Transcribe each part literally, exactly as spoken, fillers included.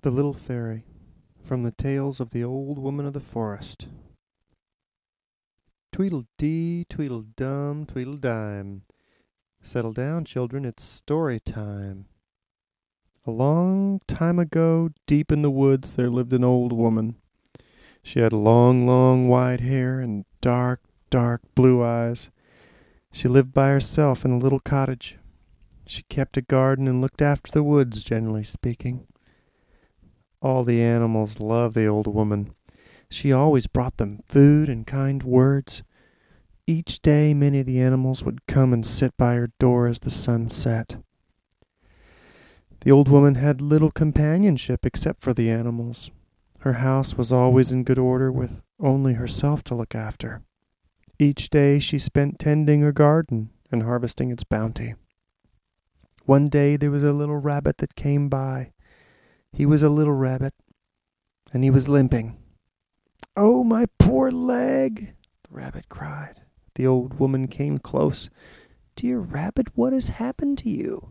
The Little Fairy, from the Tales of the Old Woman of the Forest. Tweedle-dee, tweedle-dum, tweedle-dime. Settle down, children, it's story time. A long time ago, deep in the woods, there lived an old woman. She had long, long white hair and dark, dark blue eyes. She lived by herself in a little cottage. She kept a garden and looked after the woods, generally speaking. All the animals loved the old woman. She always brought them food and kind words. Each day many of the animals would come and sit by her door as the sun set. The old woman had little companionship except for the animals. Her house was always in good order with only herself to look after. Each day she spent tending her garden and harvesting its bounty. One day there was a little rabbit that came by. He was a little rabbit, and he was limping. "Oh, my poor leg!" the rabbit cried. The old woman came close. "Dear rabbit, what has happened to you?"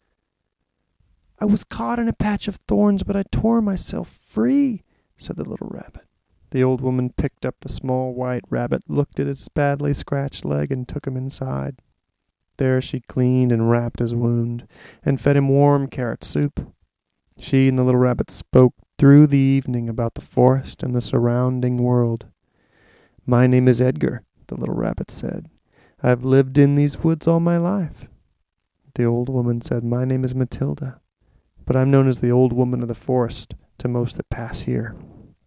"I was caught in a patch of thorns, but I tore myself free," said the little rabbit. The old woman picked up the small white rabbit, looked at its badly scratched leg, and took him inside. There she cleaned and wrapped his wound, and fed him warm carrot soup. She and the little rabbit spoke through the evening about the forest and the surrounding world. "My name is Edgar," the little rabbit said. "I have lived in these woods all my life." The old woman said, "My name is Matilda, but I'm known as the old woman of the forest to most that pass here."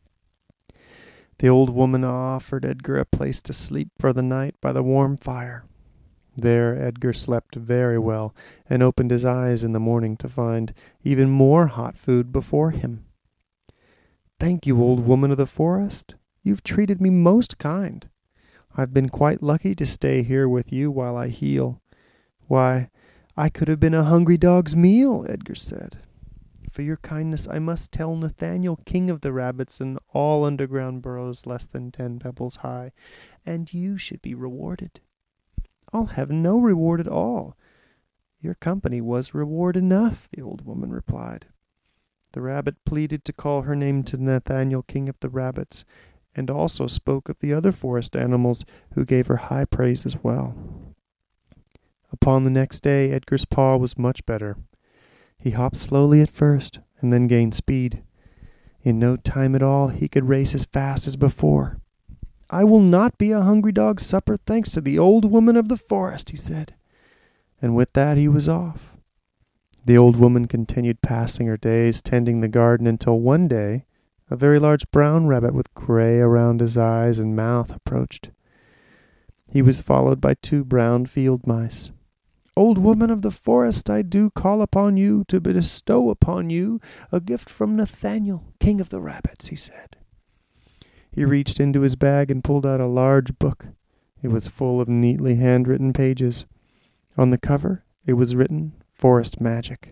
The old woman offered Edgar a place to sleep for the night by the warm fire. There Edgar slept very well, and opened his eyes in the morning to find even more hot food before him. "Thank you, old woman of the forest. You've treated me most kind. I've been quite lucky to stay here with you while I heal." "Why, I could have been a hungry dog's meal," Edgar said. "For your kindness I must tell Nathaniel, king of the rabbits, and all underground burrows less than ten pebbles high, and you should be rewarded." "I'll have no reward at all. Your company was reward enough," the old woman replied. The rabbit pleaded to call her name to Nathaniel, king of the rabbits, and also spoke of the other forest animals, who gave her high praise as well. Upon the next day Edgar's paw was much better. He hopped slowly at first, and then gained speed. In no time at all he could race as fast as before. "I will not be a hungry dog's supper, thanks to the old woman of the forest," he said. And with that he was off. The old woman continued passing her days tending the garden until one day a very large brown rabbit with gray around his eyes and mouth approached. He was followed by two brown field mice. "Old woman of the forest, I do call upon you to bestow upon you a gift from Nathaniel, king of the rabbits," he said. He reached into his bag and pulled out a large book. It was full of neatly handwritten pages. On the cover it was written, "Forest Magic."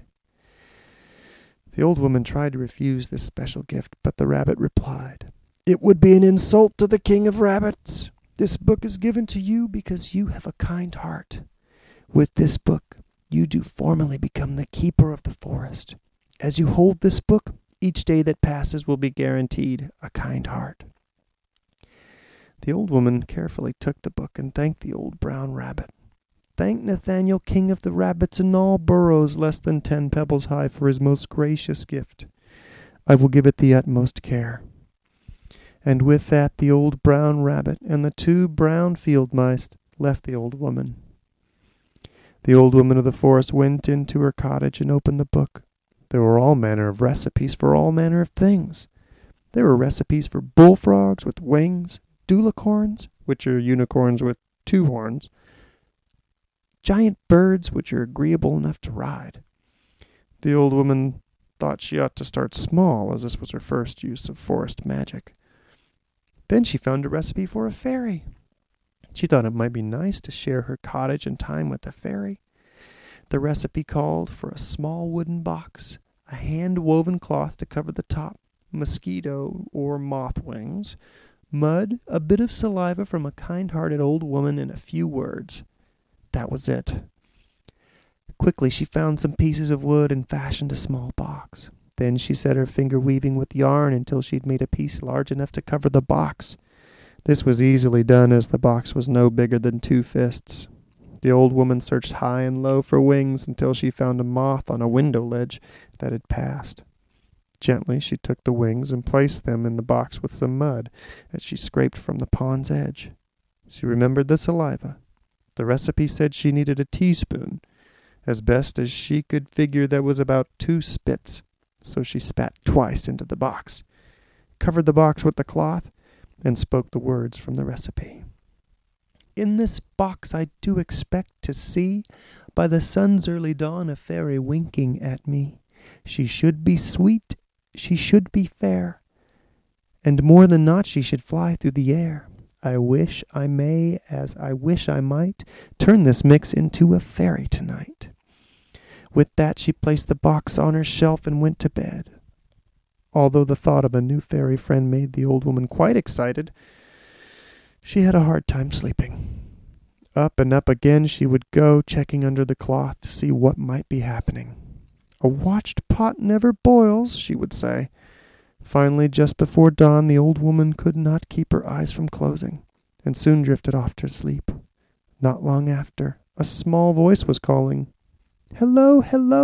The old woman tried to refuse this special gift, but the rabbit replied, "It would be an insult to the king of rabbits. This book is given to you because you have a kind heart. With this book you do formally become the keeper of the forest. As you hold this book, each day that passes will be guaranteed a kind heart." The old woman carefully took the book and thanked the old brown rabbit. "Thank Nathaniel, king of the rabbits, and all burrows less than ten pebbles high for his most gracious gift. I will give it the utmost care." And with that the old brown rabbit and the two brown field mice left the old woman. The old woman of the forest went into her cottage and opened the book. There were all manner of recipes for all manner of things. There were recipes for bullfrogs with wings, dulicorns, which are unicorns with two horns, giant birds, which are agreeable enough to ride. The old woman thought she ought to start small, as this was her first use of forest magic. Then she found a recipe for a fairy. She thought it might be nice to share her cottage and time with a fairy. The recipe called for a small wooden box, a hand-woven cloth to cover the top, mosquito or moth wings, mud, a bit of saliva from a kind-hearted old woman, and a few words. That was it. Quickly she found some pieces of wood and fashioned a small box. Then she set her finger weaving with yarn until she'd made a piece large enough to cover the box. This was easily done, as the box was no bigger than two fists. The old woman searched high and low for wings until she found a moth on a window ledge that had passed. Gently she took the wings and placed them in the box with some mud that she scraped from the pond's edge. She remembered the saliva. The recipe said she needed a teaspoon. As best as she could figure, that was about two spits, so she spat twice into the box, covered the box with the cloth, and spoke the words from the recipe. "In this box I do expect to see, by the sun's early dawn, a fairy winking at me. She should be sweet, she should be fair, and more than not she should fly through the air. I wish I may, as I wish I might, turn this mix into a fairy tonight." With that she placed the box on her shelf and went to bed. Although the thought of a new fairy friend made the old woman quite excited, she had a hard time sleeping. Up and up again she would go, checking under the cloth to see what might be happening. "A watched pot never boils," she would say. Finally, just before dawn, the old woman could not keep her eyes from closing, and soon drifted off to sleep. Not long after, a small voice was calling, "Hello, hello!"